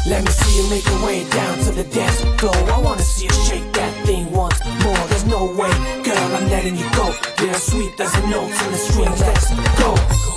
Let me see you make your way down to the dance floor. I wanna see you shake that thing once more. There's no way, girl, I'm letting you go. You're as sweet as the notes and the strings. Let's go.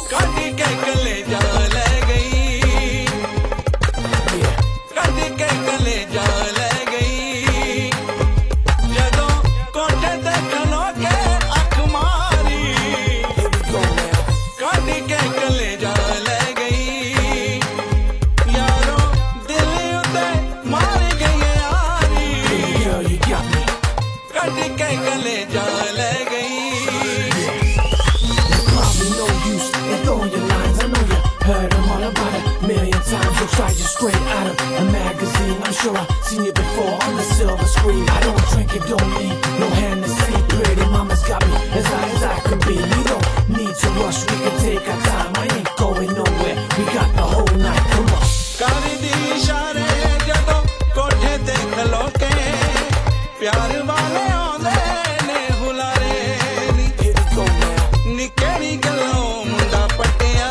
Tried you straight out of a magazine. I'm sure I've seen you before on the silver screen. I don't drink it, don't need no Hennessy. Pretty mama's got me as high as I can be. We don't need to rush, we can take our time. I ain't going nowhere, we got the whole night. Come on. Kari di ishare jado kothe te khaloke pyar wale aunde ne hulare. Here we go now. Ni kehdi galon munda pattiya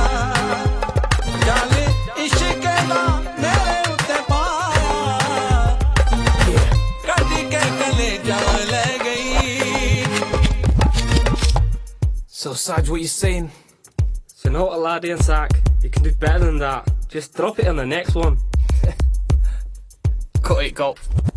So, Saj, what you saying? So not a laddie and sack. You can do better than that. Just drop it in the next one. Cut it, Gulp.